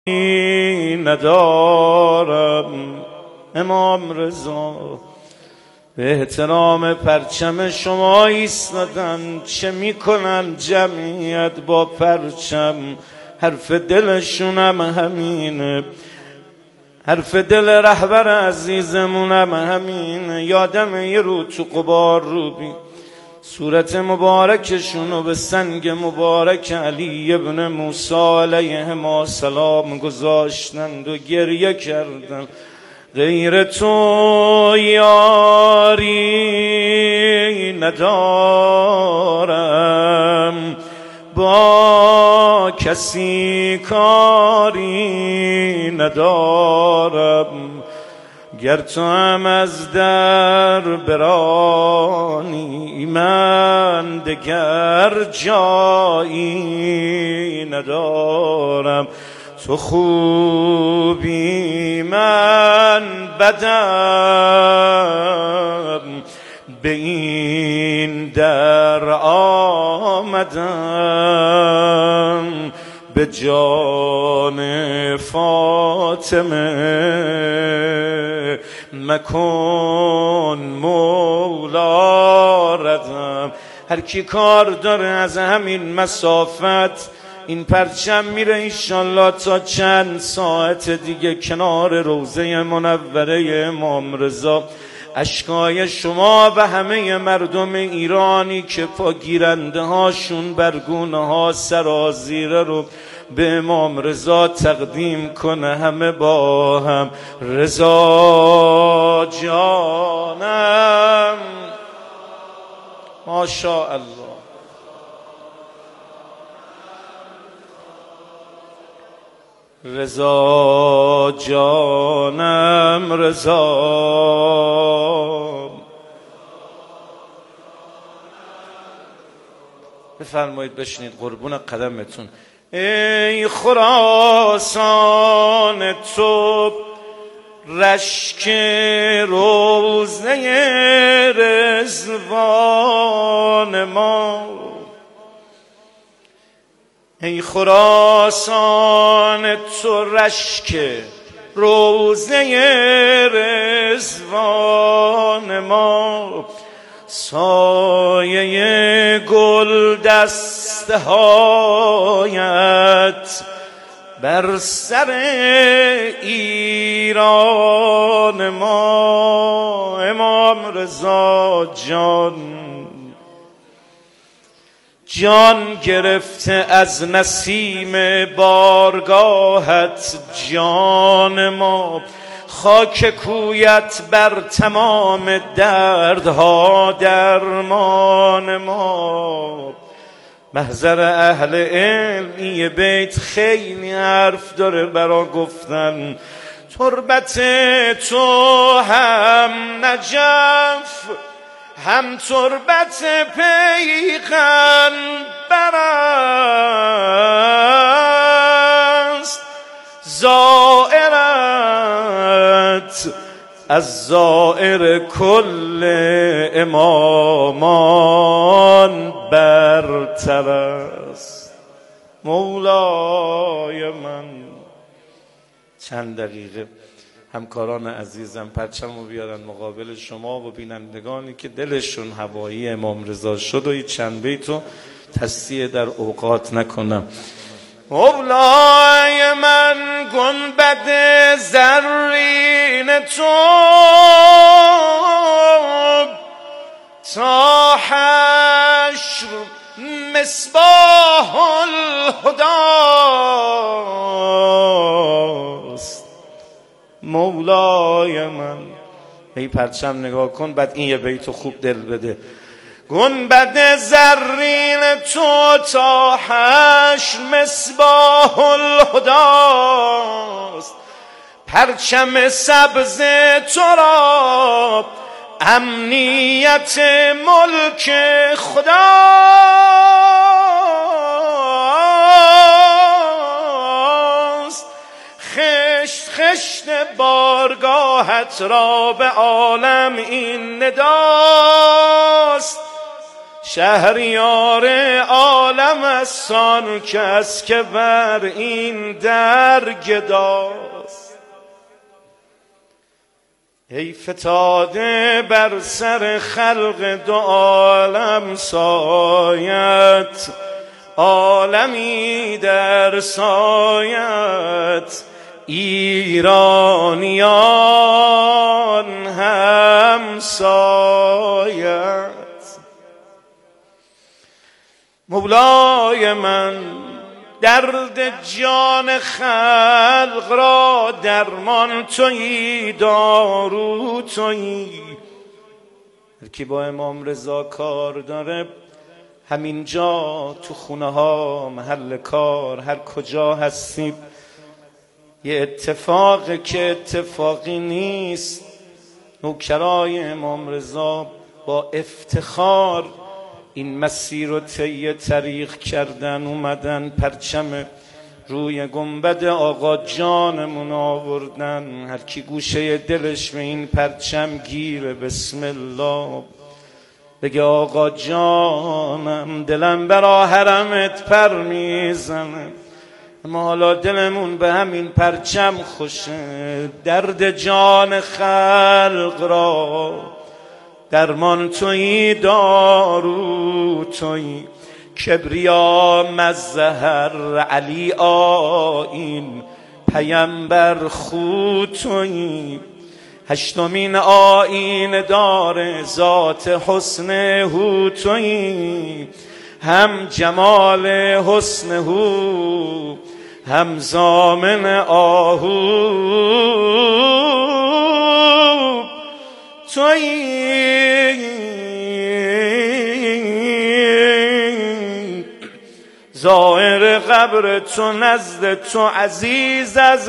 ندارم. امام رضا به احترام پرچم شما ایستادن، چه میکنن جمعیت با پرچم؟ حرف دلشونم همینه، حرف دل رهبر عزیزمونم همینه. یادم یه رو تو قبار روبی صورت مبارکشونو به سنگ مبارک علی ابن موسی علیه السلام گذاشتند و گریه کردن. غیر تو یاری ندارم، با کسی کاری ندارم. گر تو هم از در برانی، من دگر جایی ندارم. تو خوبی من بدم، به این در آمدم. به جان فاطمه مکن مولا ردم. هر کی کار داره از همین مسافت این پرچم میره انشالله تا چند ساعت دیگه کنار روضه منوره امام رضا. اشکای شما و همه مردم ایرانی که پا گیرنده هاشون برگونه ها سرازیره رو به امام رضا تقدیم کنه. همه با هم رضا جانم ماشاءالله. رضا جانم رضا، بفرمایید بشینید قربون قدمتون. ای خراسان تو رشک روضه رضوان ما، ای خراسان تو رشک روضه رضوان ما. سایه گل دسته هایت بر سر ایران ما. امام رضا جان جان گرفته از نسیم بارگاهت جان ما. خاک کویت بر تمام دردها درمان ما. محضر اهل علم این بیت خیلی حرف داره برا گفتن. تربت تو هم نجف هم تربت پیغمبر است. زائرت از زائر کل امامان برتر است. مولای من چند دقیقه همکاران عزیزم پرچم رو بیارن مقابل شما و بینندگانی که دلشون هوایی امام رضا شد و چند بیتو تصدیه در اوقات نکنم. مولای من گنبد زرین تو تا حشر مصباح الهداست. مولای من ای پرچم نگاه کن، بعد این یه بیتو خوب دل بده. گنبد زرین تو تا حشر مصباح الهداست. پرچم سبز تو را امنیت ملک خداست. خشت خشت بارگاهت را به عالم این نداست. شهریار عالم است آن کس که بر این در گداست. ای فتاده بر سر خلق دو عالم سایت، عالمی در سایت ایرانیان هم سایت. مولای من درد جان خلق را درمان تویی، دارو تویی. هر کی با امام رضا کار داره همینجا تو خونه ها، محل کار، هر کجا هستیم، یه اتفاقی که اتفاقی نیست. نوکرای امام رضا با افتخار این مسیر رو طی طریق کردن، اومدن پرچم روی گنبد آقا جانمون آوردن. هر کی گوشه دلش به این پرچم گیره بسم الله بگه آقا جانم، دلم برا حرمت پر میزنه. اما حالا دلمون به همین پرچم خوشه. درد جان خلق را درمان تویی، دارو تویی. کبریا مظهر علی آیین، پیمبر خو تویی. هشتمین آیین دار ذات حسن هو تویی. هم جمال حسن هو، هم زامن آهو تویی. زائر قبر تو نزد تو عزیز از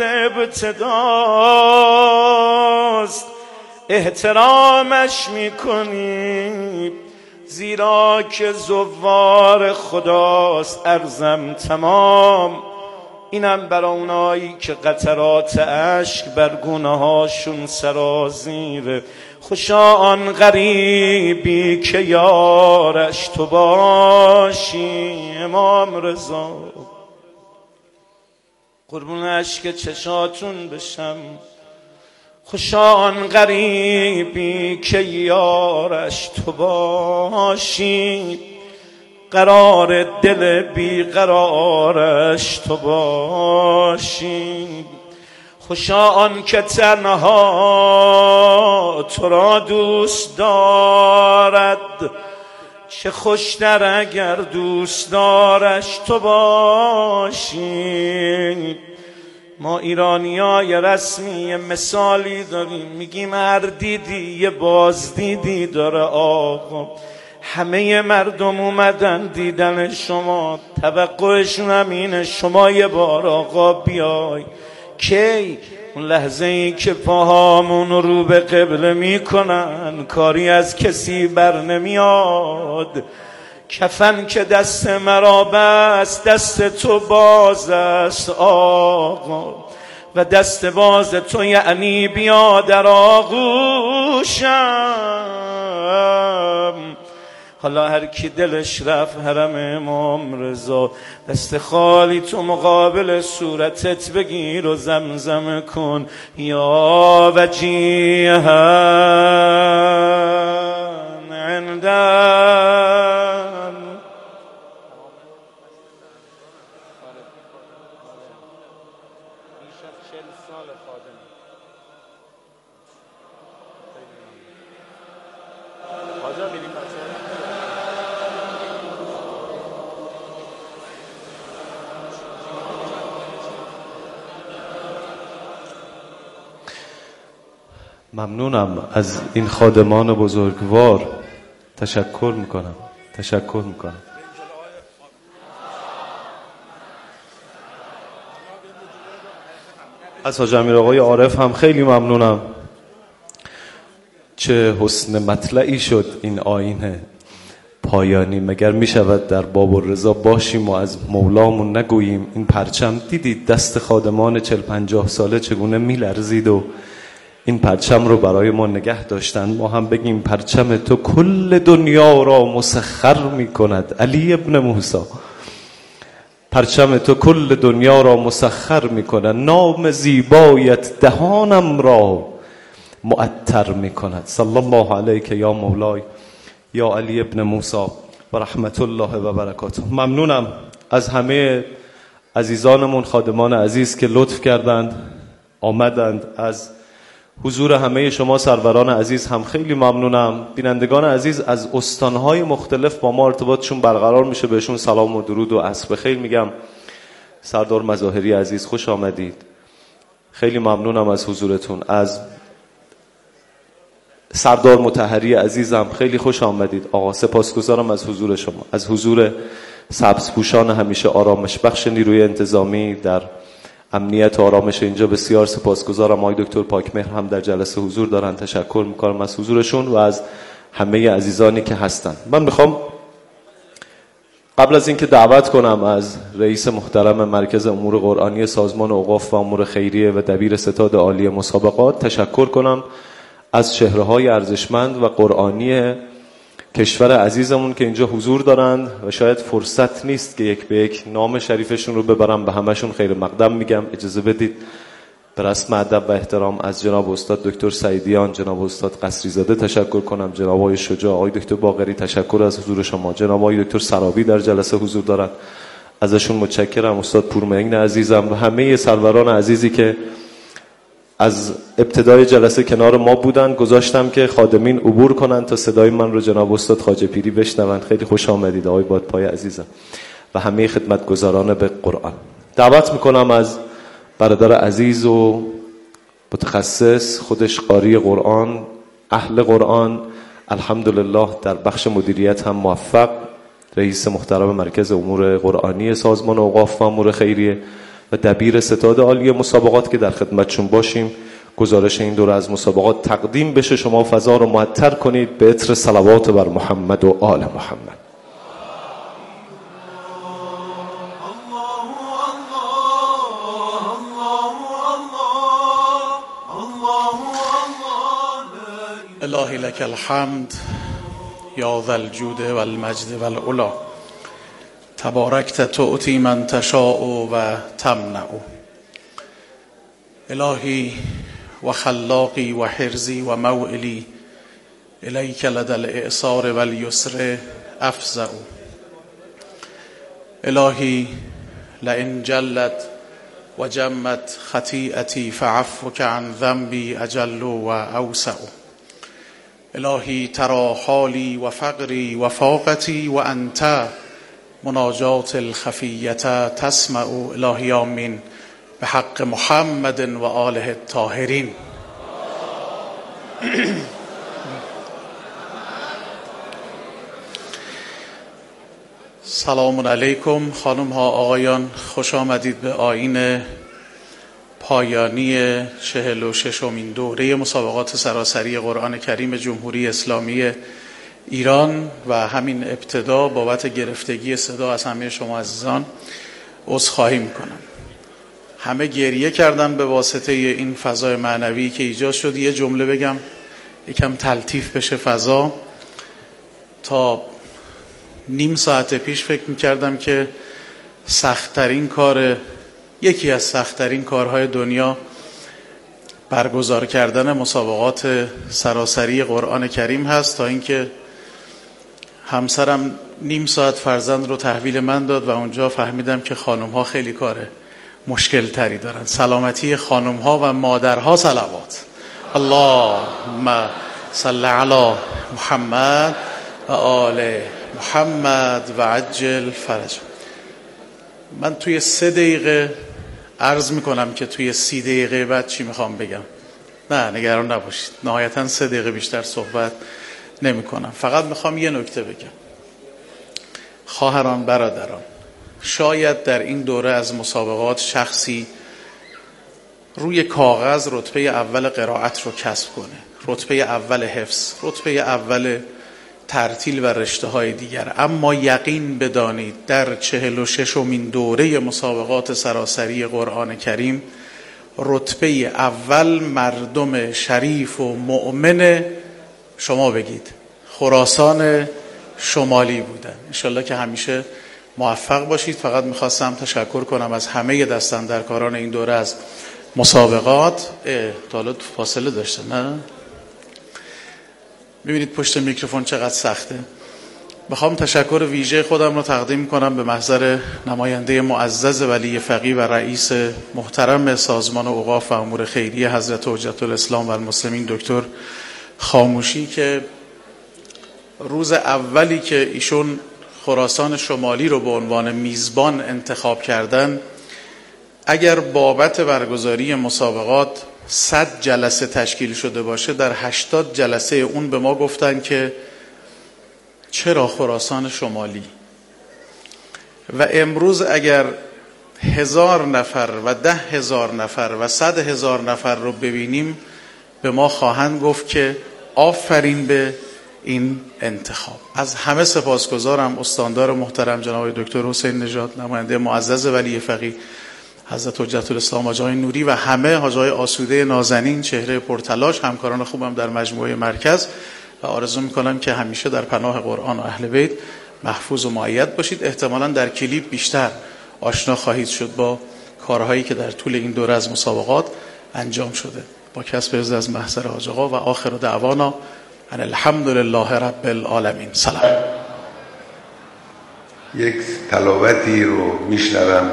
ابتداست، احترامش میکنی زیرا که زوار خداست. عرضم تمام. اینم برای اونایی که قطرات اشک بر گونه هاشون سرازیره. خوشا آن غریبی که یارش تو باشی. امام رضا قربون اشک چشاتون بشم. خوشا آن غریبی که یارش تو باشی، قرار دل بی قرارش تو باشی. خوشا آن که تنها تو را دوست دارد، چه خوشتر اگر دوست دارش تو باشی. ما ایرانیای رسمی مثالی داریم، میگیم هر دیدی یه بازدیدی داره. آقا همه مردم اومدن دیدن شما، توقعشون هم اینه شما یه بار آقا بیای. کی؟ اون لحظه ای که پاهامون رو به قبله میکنن، کاری از کسی بر نمیاد. کفن که دست مرا بست، دست تو باز است آقا، و دست باز تو یعنی بیا در آغوشم. حالا هر کی دلش رفت حرم امام رضا، دست خالی تو مقابل صورتت بگیر و زمزم کن یا وجیها عندن. ممنونم از این خادمان بزرگوار. تشکر میکنم. از حاج امیر آقای عارف هم خیلی ممنونم. چه حسن مطلعی شد این آیین پایانی. مگر میشود در باب الرضا باشیم و از مولامون نگوییم؟ این پرچم دیدید دست خادمان 40-50 ساله چگونه میلرزید و این پرچم رو برای ما نگه داشتن. ما هم بگیم پرچم تو کل دنیا را مسخر می کند علی ابن موسی. پرچم تو کل دنیا را مسخر می کند، نام زیبایت دهانم را معطر می کند. صلی الله علیک یا مولای یا علی ابن موسی و رحمت الله و برکاته. ممنونم از همه عزیزانمون، خادمان عزیز که لطف کردند آمدند. از حضور همه شما سروران عزیز هم خیلی ممنونم. بینندگان عزیز از استانهای مختلف با ما ارتباطشون برقرار میشه، بهشون سلام و درود و عصر بخیر میگم. سردار مظاهری عزیز خوش آمدید، خیلی ممنونم از حضورتون. از سردار مطهری عزیزم خیلی خوش آمدید آقا، سپاسگزارم از حضور شما. از حضور سبزپوشان همیشه آرامش بخش نیروی انتظامی در امنیت و آرامش اینجا بسیار سپاسگزارم. آقای دکتر پاکمهر هم در جلسه حضور دارن، تشکر میکنم از حضورشون و از همه عزیزانی که هستن. من میخوام قبل از اینکه دعوت کنم از رئیس محترم مرکز امور قرآنی سازمان اوقاف و امور خیریه و دبیر ستاد عالی مسابقات تشکر کنم از چهره‌های ارزشمند و قرآنی کشور عزیزمون که اینجا حضور دارند و شاید فرصت نیست که یک به یک نام شریفشون رو ببرم، به همشون خیر مقدم میگم. اجازه بدید به رسم ادب و احترام از جناب استاد دکتر سعیدیان، جناب استاد قصری زاده تشکر کنم، جناب آقای شجاع، آقای دکتر باقری تشکر از حضور شما، جناب آقای دکتر سرابی در جلسه حضور دارند، ازشون متشکرم، استاد پورمعین عزیزم و همه سروران عزیزی که از ابتدای جلسه کنار ما بودن. گذاشتم که خادمین عبور کنن تا صدای من رو جناب استاد خواجه پیری بشنون. خیلی خوش آمدید آقای بادپای عزیزم و همه خدمتگزاران به قرآن. دعوت میکنم از برادر عزیز و متخصص، خودش قاری قرآن، اهل قرآن، الحمدلله در بخش مدیریت هم موفق، رئیس محترم مرکز امور قرآنی سازمان اوقاف و امور خیریه و دبیر ستاد عالی مسابقات که در خدمتشون باشیم. گزارش این دوره از مسابقات تقدیم بشه، شما فضا رو معطر کنید به عطر صلوات بر محمد و آل محمد. الهی لك الحمد یا ذا الجود والمجد والعلا، تبارکت تؤتی من تشاء و تمنع. الهی و خلاقی و حرزی و موئلی، الیک لدى الاعصار والیسر افزع. الهی لئن جلت و جمت خطیئتی فعفوک عن ذنبی اجل و اوسع. الهی ترى حالی و فقری و فاقتی و انت مناجات الخفیت تسمع. الهی آمین به حق محمد و آله الطاهرین. سلام علیکم خانم ها آقایان، خوش آمدید به آیین پایانی 46مین دوره مسابقات سراسری قرآن کریم جمهوری اسلامی ایران و همین ابتدا بابت گرفتگی صدا از همه شما عزیزان عذرخواهی میکنم. همه گریه کردن به واسطه این فضای معنوی که ایجاد شد. یه جمله بگم یکم تلطیف بشه فضا. تا نیم ساعت پیش فکر میکردم که سخت‌ترین کار، یکی از سخت‌ترین کارهای دنیا برگزار کردن مسابقات سراسری قرآن کریم هست، تا اینکه همسرم نیم ساعت فرزند رو تحویل من داد و اونجا فهمیدم که خانم ها خیلی کار مشکل تری دارن. سلامتی خانم ها و مادرها صلوات. اللهم صل علی محمد و آل محمد و عجل فرج. من توی 3 دقیقه عرض میکنم که توی 30 دقیقه بعد چی میخوام بگم. نه نگران نباشید، نهایتا 3 دقیقه بیشتر صحبت نمی کنم. فقط میخوام یه نکته بگم. خواهران برادران، شاید در این دوره از مسابقات شخصی روی کاغذ رتبه اول قرائت رو کسب کنه، رتبه اول حفظ، رتبه اول ترتیل و رشته های دیگر، اما یقین بدانید در 46مین دوره مسابقات سراسری قرآن کریم رتبه اول مردم شریف و مؤمن شما بگید خراسان شمالی بودن. انشالله که همیشه موفق باشید. فقط میخواستم تشکر کنم از همه دستاندرکاران این دوره از مسابقات. تا فاصله داشته نه؟ میبینید پشت میکروفون چقدر سخته. بخوام تشکر ویژه خودم رو تقدیم کنم به محضر نماینده معزز ولی فقیه و رئیس محترم سازمان اوقاف و امور خیریه حضرت حجت الاسلام و المسلمین دکتر خاموشی که روز اولی که ایشون خراسان شمالی رو به عنوان میزبان انتخاب کردن، اگر بابت برگزاری مسابقات 100 جلسه تشکیل شده باشه، در 80 جلسه اون به ما گفتن که چرا خراسان شمالی؟ و امروز اگر 1000 نفر و 10,000 نفر و 100,000 نفر رو ببینیم، به ما خواهند گفت که آفرین به این انتخاب. از همه سپاسگزارم. استاندار محترم جناب دکتر حسین نژاد، نماینده معزز ولی فقیه حضرت حجت الاسلام حاج آقای نوری و همه حاج آقای آسوده نازنین، چهره پرتلاش، همکاران خوبم در مجموعه مرکز، و آرزو میکنم که همیشه در پناه قرآن و اهل بیت محفوظ و مؤید باشید. احتمالاً در کلیپ بیشتر آشنا خواهید شد با کارهایی که در طول این دوره از مسابقات انجام شده. با کسب عزت از محضر حاج آقا و آخر دعوانا ان الحمد لله رب العالمین. سلام. یک تلاوتی رو میشنوم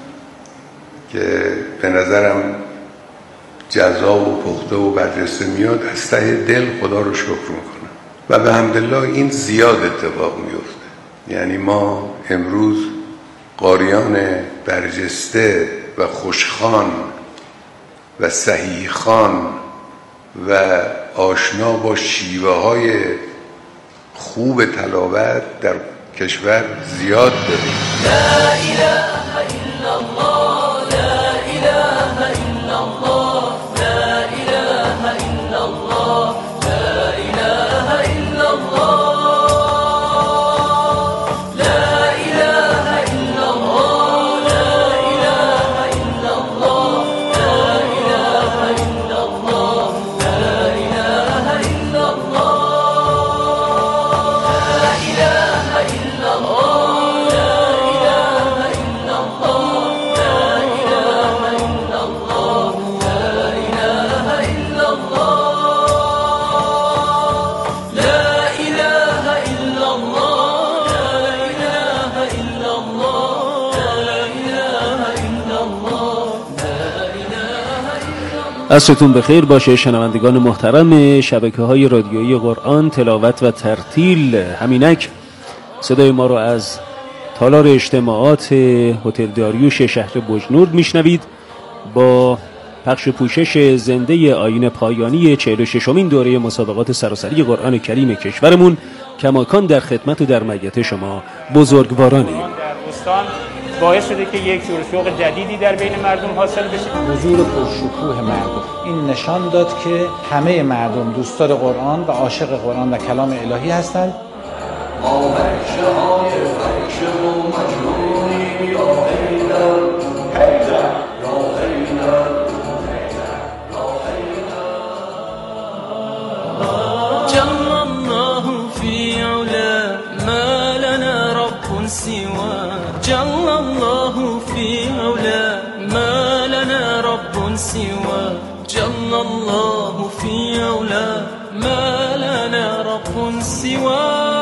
که به نظرم جذاب و پخته و برجسته میاد، از ته دل خدا رو شکر میکنم و به حمدالله این زیاد اتفاق میفته. یعنی ما امروز قاریان برجسته و خوشخوان و صحیحخوان و آشنا با شیوه های خوب تلاوت در کشور زیاد داریم. لا اله الا الله، لا اله الا الله، لا اله الا الله، لا اله الا الله، لا اله الا الله، لا اله الا الله، لا اله الا الله، لا اله الا الله، لا اله الا الله. عصرتون بخیر باشه شنوندگان محترم شبکه‌های رادیویی قرآن تلاوت و ترتیل. همینک صدای ما رو از تالار اجتماعات هتل داریوش شهر بجنورد میشنوید با پخش پوشش زنده آیین پایانی 46مین دوره مسابقات سراسری قرآن کریم کشورمون. کماکان در خدمت و در مجیت شما بزرگوارانیم. باعث شده که یک جور شوق جدیدی در بین مردم حاصل بشه. حضور پرشکوه مردم این نشان داد که همه مردم دوستدار قرآن و عاشق قرآن و کلام الهی هستند. جل الله في علا ما لنا رب سوى، جل الله في علا ما لنا رب سوى.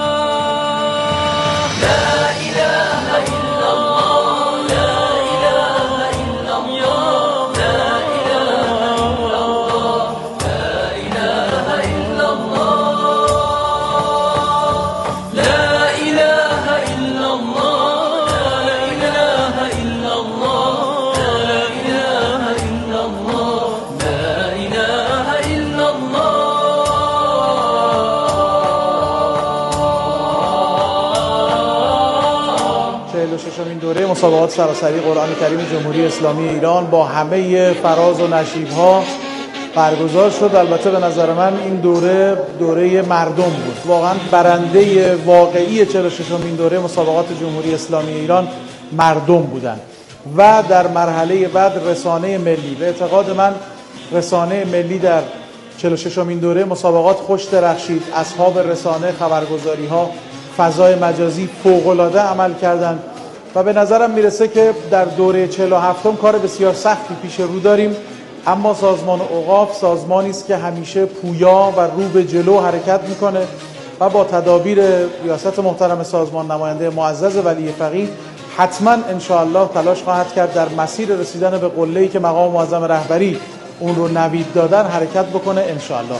این دوره مسابقات سراسری قرآن کریم جمهوری اسلامی ایران با همه فراز و نشیب‌ها برگزار شد. البته به نظر من این دوره مردم بود. واقعا برنده واقعی 46مین دوره مسابقات جمهوری اسلامی ایران مردم بودن. و در مرحله بعد رسانه ملی. به اعتقاد من رسانه ملی در 46مین دوره مسابقات خوش درخشید. اصحاب رسانه، خبرگزاری ها، فضای مجازی فوق‌العاده عمل کردند و به نظرم میرسه که در دوره 47م کار بسیار سختی پیش رو داریم، اما سازمان اوقاف سازمانی است که همیشه پویا و رو به جلو حرکت میکنه و با تدابیر ریاست محترم سازمان، نماینده معزز ولی فقیه، حتما انشاءالله تلاش خواهد کرد در مسیر رسیدن به قله‌ای که مقام معظم رهبری اون رو نوید دادن حرکت بکنه انشاءالله.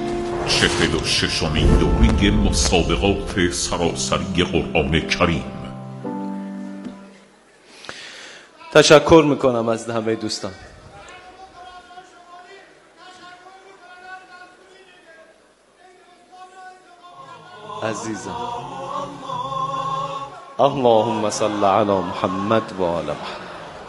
46مین دوره مسابقات سراسری قرآن کریم. تشکر میکنم از همه دوستان. عزیزم اللهم صل علی محمد و آل محمد.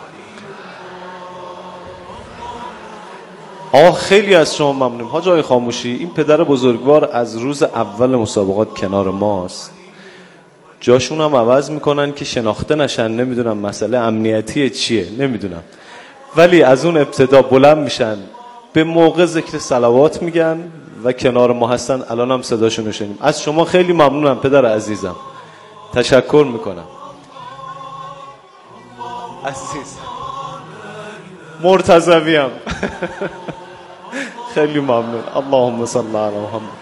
خیلی از شما ممنونم. حاج آقای خاموشی، این پدر بزرگوار از روز اول مسابقات کنار ماست. جاشون هم عوض میکنن که شناخته نشن، نمیدونم مسئله امنیتی چیه، نمیدونم، ولی از اون ابتدا بلند میشن، به موقع ذکر صلوات میگن و کنار ما هستن. الان هم صداشون رو شنیم. از شما خیلی ممنونم پدر عزیزم، تشکر میکنم. عزیز مرتضویم خیلی ممنون. اللهم صل علی محمد.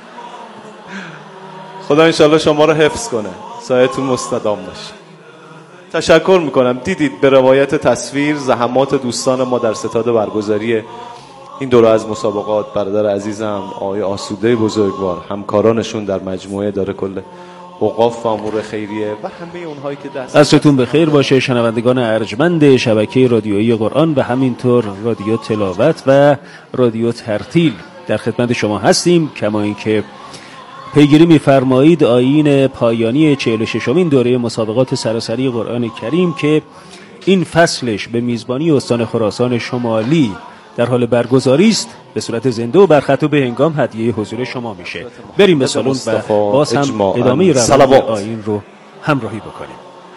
خدا انشالله شما رو حفظ کنه، سایتون مستدام باشه. تشکر میکنم. دیدید به روایت تصویر زحمات دوستان ما در ستاد برگزاری این دوره از مسابقات، برادر عزیزم آقای آسوده بزرگوار، همکارانشون در مجموعه اداره کل اوقاف و امور خیریه و همه اونهایی که دستتون بخیر باشه. شنوندگان ارجمند شبکه رادیویی قرآن و همینطور رادیو تلاوت و رادیو ترتیل در خدمت شما هستیم. کما اینکه پیگیری می‌فرمایید آیین پایانی 46مین دوره مسابقات سراسری قرآن کریم که این فصلش به میزبانی استان خراسان شمالی در حال برگزاری است، به صورت زنده و برخط و به هنگام هدیه حضور شما میشه. بریم به سالن و باز هم ادامه روند آیین رو همراهی بکنیم.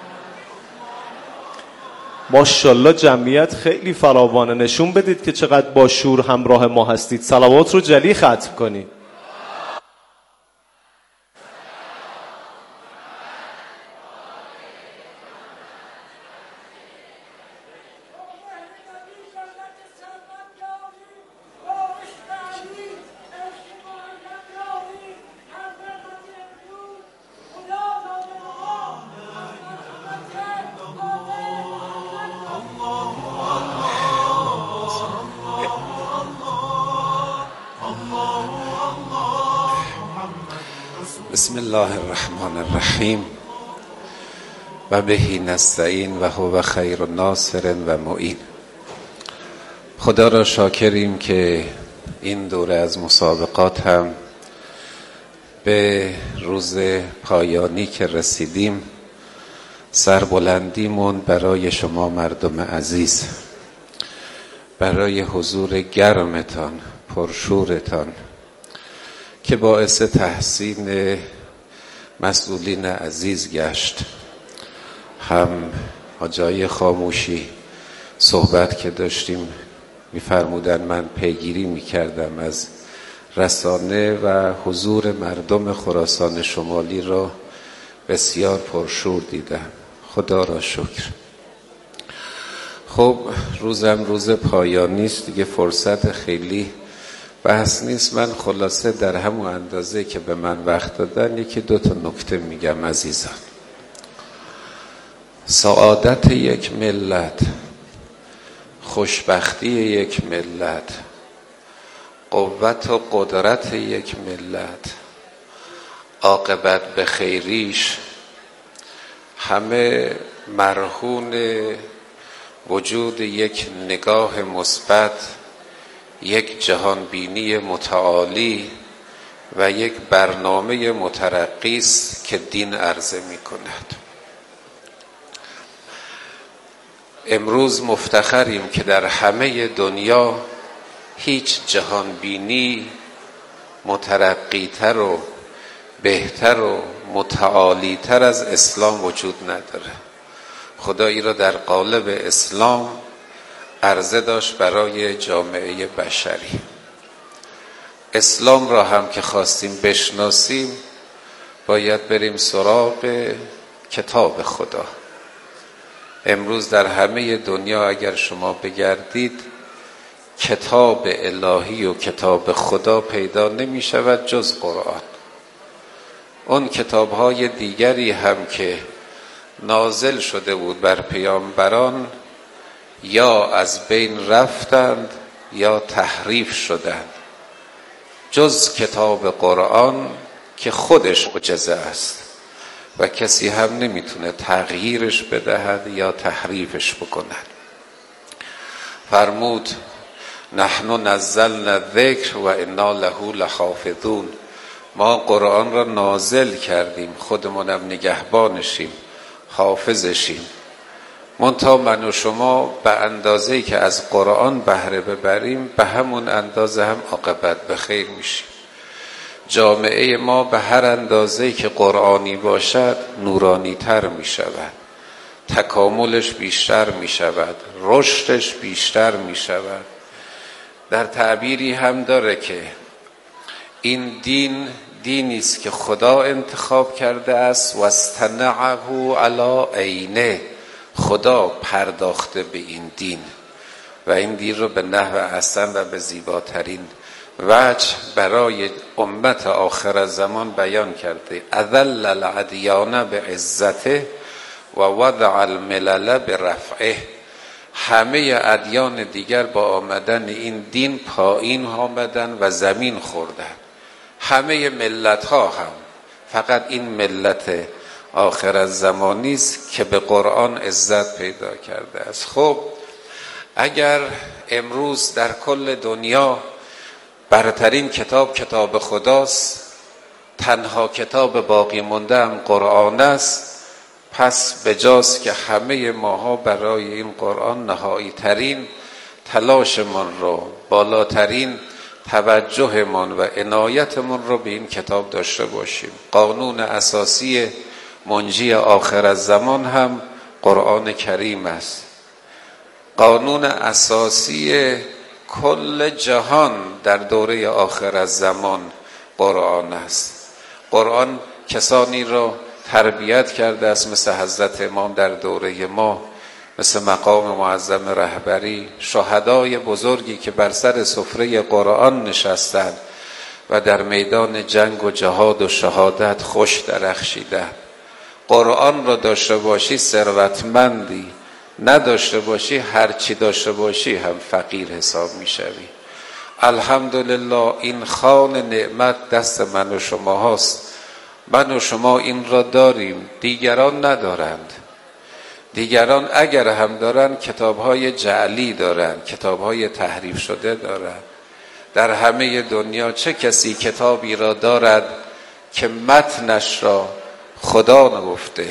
ماشاءالله جمعیت خیلی فراوانه. نشون بدید که چقدر با شور همراه ما هستید. صلوات رو جلی ختم کنید. بسم الله الرحمن الرحیم و بهی نستعین و هو خیر ناصر و معین. خدا را شاکریم که این دوره از مسابقات هم به روز پایانی که رسیدیم سربلندیمون برای شما مردم عزیز، برای حضور گرمتان، پرشورتان که باعث تحسین مسئولین عزیز گشت. هم حاجای خاموشی صحبت که داشتیم می‌فرمودن من پیگیری می‌کردم از رسانه و حضور مردم خراسان شمالی را بسیار پرشور دیدم. خدا را شکر. خب روزم روز پایانی است دیگه، فرصت خیلی بحث نیست. من خلاصه در همون اندازه که به من وقت دادن یکی دو تا نکته میگم. عزیزان، سعادت یک ملت، خوشبختی یک ملت، قوت و قدرت یک ملت، عاقبت به خیریش همه مرهون وجود یک نگاه مثبت، یک جهان بینی متعالی و یک برنامه مترقی است که دین عرضه می کند. امروز مفتخریم که در همه دنیا هیچ جهان بینی مترقی تر و بهتر و متعالی تر از اسلام وجود نداره. خدایی را در قالب اسلام عرضه داشت برای جامعه بشری. اسلام را هم که خواستیم بشناسیم باید بریم سراغ کتاب خدا. امروز در همه دنیا اگر شما بگردید کتاب الهی و کتاب خدا پیدا نمی شود جز قرآن. اون کتاب‌های دیگری هم که نازل شده بود بر پیامبران یا از بین رفتند یا تحریف شدند، جز کتاب قرآن که خودش معجزه است و کسی هم نمیتونه تغییرش بدهد یا تحریفش بکند. فرمود نحن نزلنا الذکر و انا له لحافظون. ما قرآن را نازل کردیم، خودمونم نگهبانشیم، حافظشیم. منتها من و شما به اندازه‌ای که از قرآن بهره ببریم به همون اندازه هم عاقبت به خیر میشیم. جامعه ما به هر اندازه‌ای که قرآنی باشد نورانی تر می شود، تکاملش بیشتر می شود، رشدش بیشتر می شود. در تعبیری هم داره که این دین دینی است که خدا انتخاب کرده است و استنعه علی عینه. خدا پرداخته به این دین و این دین رو به نحو احسن و به زیباترین وجه برای امت آخر الزمان بیان کرده. اذل الادیان به عزته و وضع الملل به رفعه. همه ادیان دیگر با آمدن این دین پایین آمدن و زمین خوردن. همه ملت ها هم، فقط این ملت آخر الزمانی است که به قرآن عزت پیدا کرده است. خب اگر امروز در کل دنیا برترین کتاب کتاب خداست، تنها کتاب باقی مانده هم قرآن است، پس بجاست که همه ماها برای این قرآن نهایی ترین تلاشمان رو، بالاترین توجهمان و عنایتمان رو به این کتاب داشته باشیم. قانون اساسی منجی آخر الزمان هم قرآن کریم است. قانون اساسی کل جهان در دوره آخر الزمان قرآن است. قرآن کسانی را تربیت کرده است مثل حضرت امام در دوره ما، مثل مقام معظم رهبری، شهدای بزرگی که بر سر سفره قرآن نشستند و در میدان جنگ و جهاد و شهادت خوش درخشیدند. قرآن را داشته باشی ثروتمندی، نداشته باشی هرچی داشته باشی هم فقیر حساب میشوی. الحمدلله این خوان نعمت دست من و شما هاست. من و شما این را داریم، دیگران ندارند. دیگران اگر هم دارند کتاب‌های جعلی دارند، کتاب‌های تحریف شده دارند. در همه دنیا چه کسی کتابی را دارد که متنش را خدا نگفته،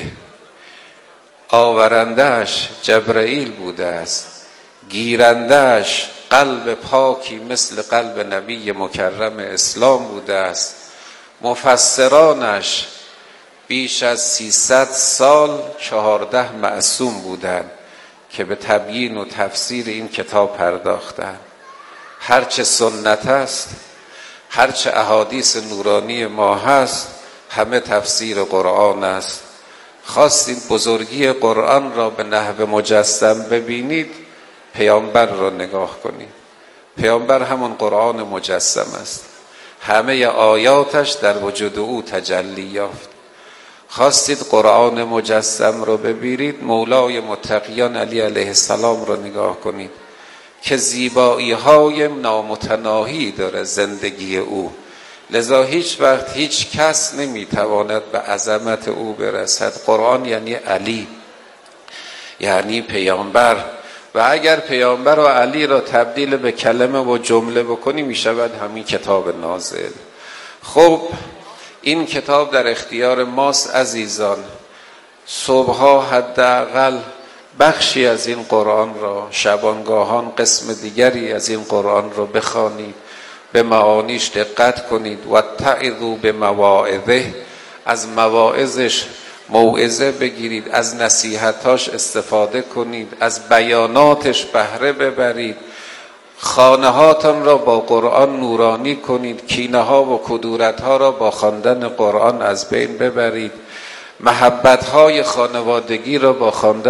آورندهش جبرائیل بوده است، گیرندهش قلب پاکی مثل قلب نبی مکرم اسلام بوده است، مفسرانش بیش از 300 سال 14 معصوم بودند که به تبیین و تفسیر این کتاب پرداختند. هرچه سنت است، هرچه احادیث نورانی ما هست، همه تفسیر قرآن است. خواستید بزرگی قرآن را به نحو مجسم ببینید، پیامبر را نگاه کنید. پیامبر همون قرآن مجسم است، همه آیاتش در وجود او تجلی یافت. خواستید قرآن مجسم را ببینید، مولای متقیان علی علیه السلام را نگاه کنید که زیبایی های نامتناهی داره زندگی او، لذا هیچ وقت هیچ کس نمیتواند به عظمت او برسد. قرآن یعنی علی، یعنی پیامبر، و اگر پیامبر و علی را تبدیل به کلمه و جمله بکنی میشود همین کتاب نازل. خب این کتاب در اختیار ماست عزیزان. صبحها حداقل بخشی از این قرآن را، شبانگاهان قسم دیگری از این قرآن را بخوانید، به معانیش دقت کنید. و تعظوا به مواعظه، از مواعظش موعظه بگیرید، از نصیحتاش استفاده کنید، از بیاناتش بهره ببرید، خانه هاتان را با قرآن نورانی کنید، کینه ها و کدورت ها را با خواندن قرآن از بین ببرید، محبت های خانوادگی را با خواندن